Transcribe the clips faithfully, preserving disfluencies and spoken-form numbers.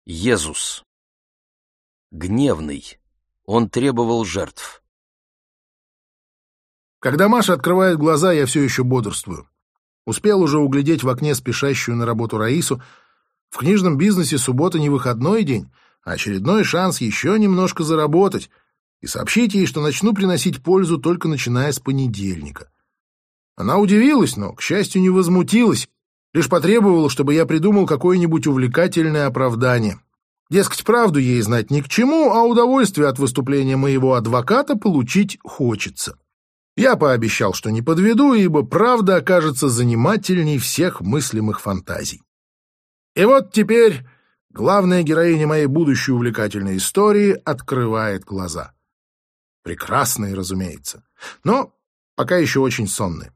Иисус. Гневный. Он требовал жертв. Когда Маша открывает глаза, я все еще бодрствую. Успел уже углядеть в окне спешащую на работу Раису. В книжном бизнесе суббота не выходной день, а очередной шанс еще немножко заработать и сообщить ей, что начну приносить пользу только начиная с понедельника. Она удивилась, но, к счастью, не возмутилась, лишь потребовала, чтобы я придумал какое-нибудь увлекательное оправдание. Дескать, правду ей знать ни к чему, а удовольствие от выступления моего адвоката получить хочется. Я пообещал, что не подведу, ибо правда окажется занимательней всех мыслимых фантазий. И вот теперь главная героиня моей будущей увлекательной истории открывает глаза. Прекрасные, разумеется, но пока еще очень сонные.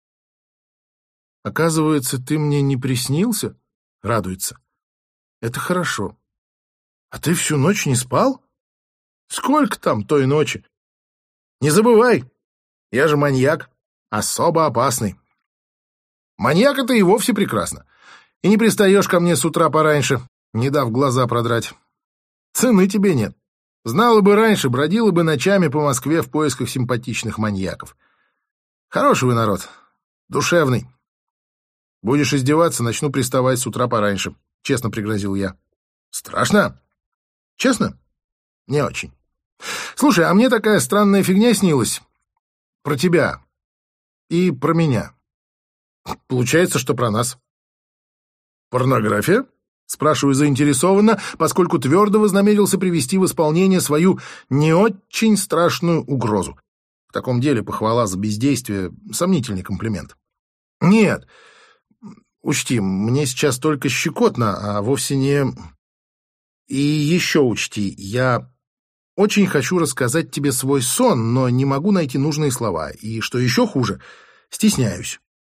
«Оказывается, ты мне не приснился?» — радуется. «Это хорошо. А ты всю ночь не спал? Сколько там той ночи? Не забывай, я же маньяк, особо опасный. Маньяк — это и вовсе прекрасно. И не пристаешь ко мне с утра пораньше, не дав глаза продрать. Цены тебе нет. Знала бы раньше, бродила бы ночами по Москве в поисках симпатичных маньяков. Хороший вы народ, душевный. Будешь издеваться, начну приставать с утра пораньше, честно пригрозил я. Страшно? Честно? Не очень. Слушай, а мне такая странная фигня снилась. Про тебя. И про меня. Получается, что про нас. Порнография? Спрашиваю заинтересованно, поскольку твердо вознамерился привести в исполнение свою не очень страшную угрозу. В таком деле похвала за бездействие — сомнительный комплимент. Нет, учти, мне сейчас только щекотно, а вовсе не... И еще учти, я очень хочу рассказать тебе свой сон, но не могу найти нужные слова. И, что еще хуже, стесняюсь.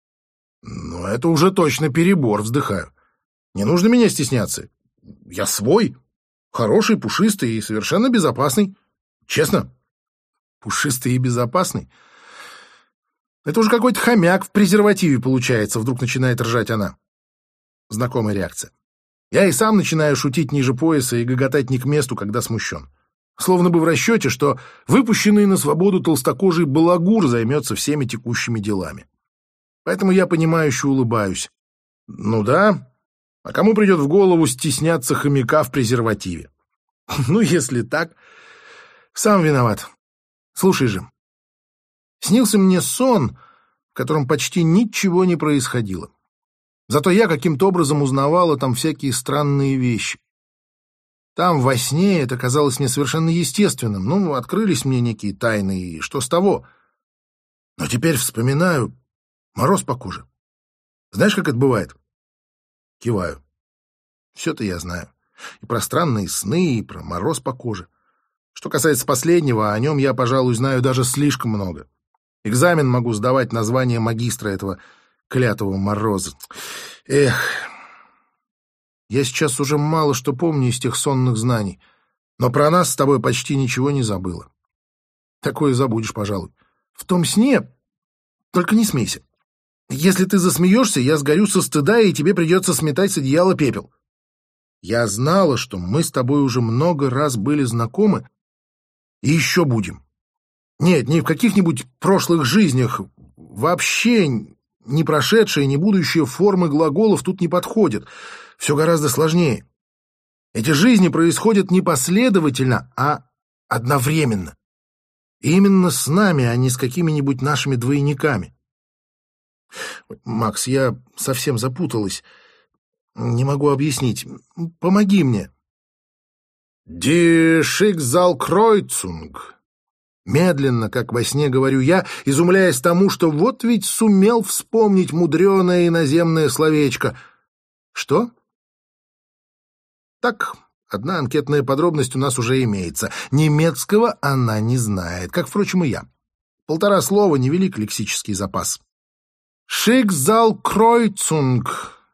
Но это уже точно перебор, вздыхаю. Не нужно меня стесняться. Я свой, хороший, пушистый и совершенно безопасный. Честно. Пушистый и безопасный? Это уже какой-то хомяк в презервативе получается, вдруг начинает ржать она. Знакомая реакция. Я и сам начинаю шутить ниже пояса и гоготать не к месту, когда смущен. Словно бы в расчете, что выпущенный на свободу толстокожий балагур займется всеми текущими делами. Поэтому я понимающе улыбаюсь. Ну да, а кому придет в голову стесняться хомяка в презервативе? Ну, если так, сам виноват. Слушай же, снился мне сон, в котором почти ничего не происходило. Зато я каким-то образом узнавала там всякие странные вещи. Там, во сне, это казалось мне совершенно естественным. Ну, открылись мне некие тайны, и что с того? Но теперь вспоминаю, мороз по коже. Знаешь, как это бывает? Киваю. Все-то я знаю. И про странные сны, и про мороз по коже. Что касается последнего, о нем я, пожалуй, знаю даже слишком много. Экзамен могу сдавать на звание магистра этого клятого мороза. Эх, я сейчас уже мало что помню из тех сонных знаний, но про нас с тобой почти ничего не забыла. Такое забудешь, пожалуй. В том сне... Только не смейся. Если ты засмеешься, я сгорю со стыда, и тебе придется сметать с одеяла пепел. Я знала, что мы с тобой уже много раз были знакомы, и еще будем. Нет, не в каких-нибудь прошлых жизнях. Вообще ни прошедшие, ни будущие формы глаголов тут не подходят. Все гораздо сложнее. Эти жизни происходят не последовательно, а одновременно. И именно с нами, а не с какими-нибудь нашими двойниками. Макс, я совсем запуталась. Не могу объяснить. Помоги мне. «Die Schicksalkreuzung». Медленно, как во сне, говорю я, изумляясь тому, что вот ведь сумел вспомнить мудреное иноземное словечко. Что? Так, одна анкетная подробность у нас уже имеется. Немецкого она не знает, как, впрочем, и я. Полтора слова — невелик лексический запас. «Schicksalkreuzung».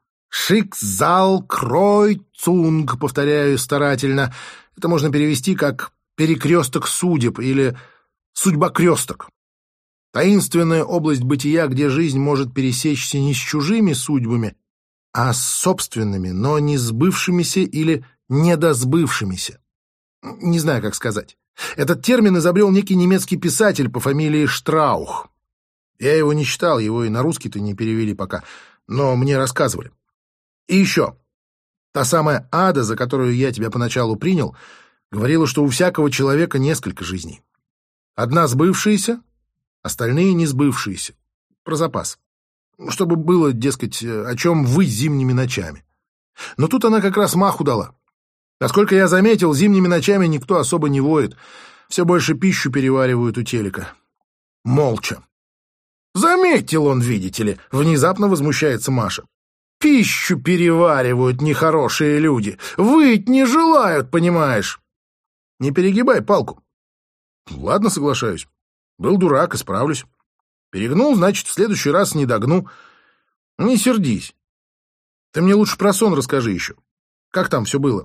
«Schicksalkreuzung», повторяю старательно. Это можно перевести как «перекресток судеб» или «судьбокресток». Таинственная область бытия, где жизнь может пересечься не с чужими судьбами, а с собственными, но не сбывшимися или недосбывшимися. Не знаю, как сказать. Этот термин изобрел некий немецкий писатель по фамилии Штраух. Я его не читал, его и на русский-то не перевели пока, но мне рассказывали. И еще. Та самая Ада, за которую я тебя поначалу принял, говорила, что у всякого человека несколько жизней. Одна сбывшаяся, остальные не сбывшиеся. Про запас. Чтобы было, дескать, о чем выть зимними ночами. Но тут она как раз маху дала. Насколько я заметил, зимними ночами никто особо не воет. Все больше пищу переваривают у телека. Молча. Заметил он, видите ли, внезапно возмущается Маша. Пищу переваривают нехорошие люди. Выть не желают, понимаешь? Не перегибай палку. Ладно, соглашаюсь. Был дурак, исправлюсь. Перегнул, значит, в следующий раз не догну. Не сердись. Ты мне лучше про сон расскажи еще. Как там все было?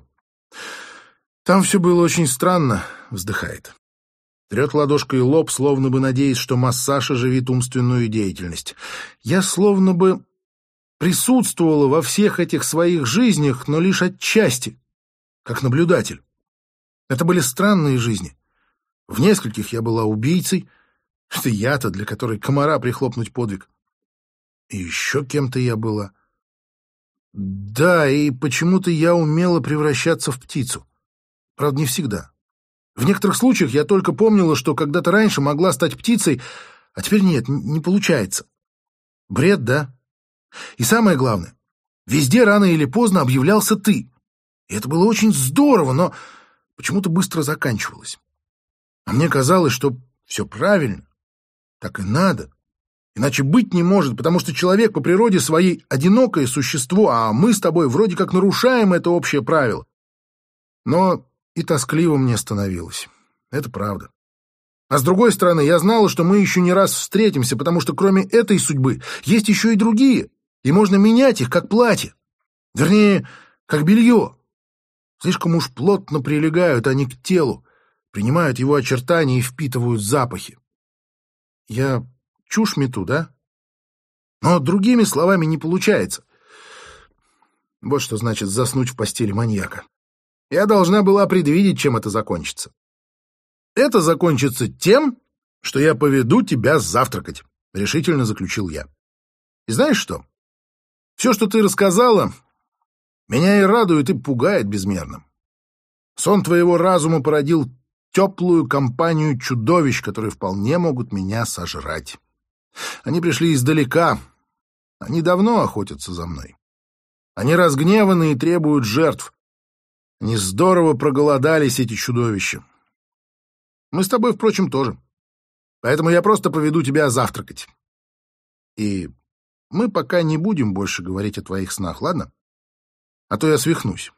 Там все было очень странно, вздыхает. Трет ладошкой лоб, словно бы надеясь, что массаж оживит умственную деятельность. Я словно бы присутствовала во всех этих своих жизнях, но лишь отчасти, как наблюдатель. Это были странные жизни. В нескольких я была убийцей. Это я-то, для которой комара прихлопнуть подвиг. И еще кем-то я была. Да, и почему-то я умела превращаться в птицу. Правда, не всегда. В некоторых случаях я только помнила, что когда-то раньше могла стать птицей, а теперь нет, не получается. Бред, да? И самое главное, везде рано или поздно объявлялся ты. И это было очень здорово, но почему-то быстро заканчивалось. А мне казалось, что все правильно, так и надо. Иначе быть не может, потому что человек по природе своей одинокое существо, а мы с тобой вроде как нарушаем это общее правило. Но и тоскливо мне становилось. Это правда. А с другой стороны, я знала, что мы еще не раз встретимся, потому что кроме этой судьбы есть еще и другие, и можно менять их, как платье. Вернее, как белье. Слишком уж плотно прилегают они к телу, принимают его очертания и впитывают запахи. Я чушь мету, да? Но другими словами не получается. Вот что значит заснуть в постели маньяка. Я должна была предвидеть, чем это закончится. Это закончится тем, что я поведу тебя завтракать, решительно заключил я. И знаешь что? Все, что ты рассказала, меня и радует, и пугает безмерно. Сон твоего разума породил теплую компанию чудовищ, которые вполне могут меня сожрать. Они пришли издалека. Они давно охотятся за мной. Они разгневаны и требуют жертв. Они здорово проголодались, эти чудовища. Мы с тобой, впрочем, тоже. Поэтому я просто поведу тебя завтракать. И мы пока не будем больше говорить о твоих снах, ладно? А то я свихнусь.